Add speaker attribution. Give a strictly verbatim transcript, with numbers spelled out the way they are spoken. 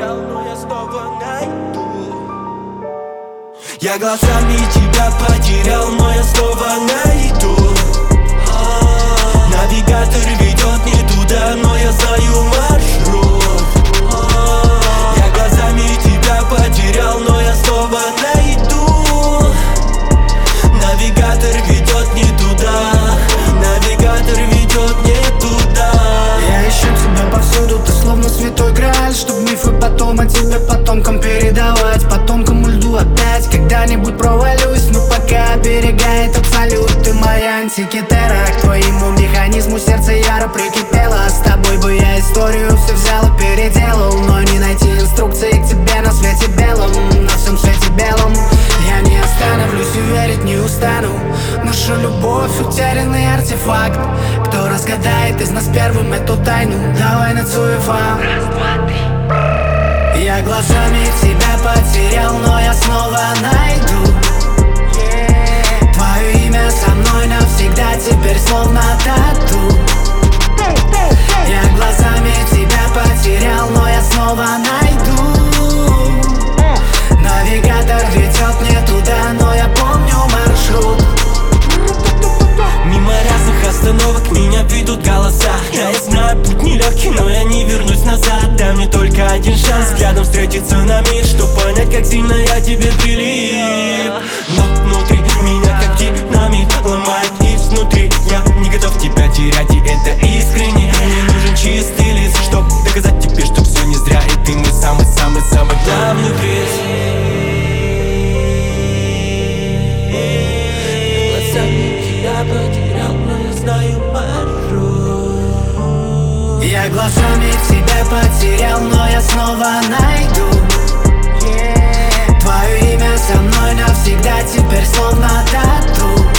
Speaker 1: потерял, но я снова найду. Я глазами тебя потерял, но я снова найду. Навигатор ведет не туда, но я знаю маршрут. Я глазами тебя потерял, но я снова найду. Навигатор ведет не туда, навигатор ведет не туда.
Speaker 2: Я ищу тебя повсюду, ты словно святой грааль, чтоб мифы потом о тебе потомкам передавать. По тонкому льду опять когда-нибудь провалюсь, но пока оберегает абсолют. Ты моя антикитера, к твоему механизму сердце яро прикипело. С тобой бы я историю все взял и переделал, но не найти инструкции к тебе на свете белом, на всем свете белом. Я не остановлюсь и верить не устану. Наша любовь утерянный артефакт. Кто разгадает из нас первым эту тайну? Давай на цуефа. Я глазами тебя потерял, но я снова найду. Твое имя со мной навсегда, теперь словно тату. Я глазами тебя потерял, но я снова найду. Навигатор ведет не туда, но я помню маршрут.
Speaker 1: Мимо разных остановок меня ведут голоса. Да, я знаю, путь нелегкий, но я не вернусь назад. Дай мне только один шанс взглядом встретиться на миг, чтоб понять, как сильно я тебе прилип. Но внутри меня как динамит ломает изнутри. Я не готов тебя терять, и это искренне. Мне нужен чистый лист, чтоб доказать тебе, что все не зря. И ты мой самый-самый-самый главный приз. Я потерял, но я знаю маршрут.
Speaker 2: Я глазами тебя потерял, но я снова найду. Твое имя со мной навсегда, теперь словно тату.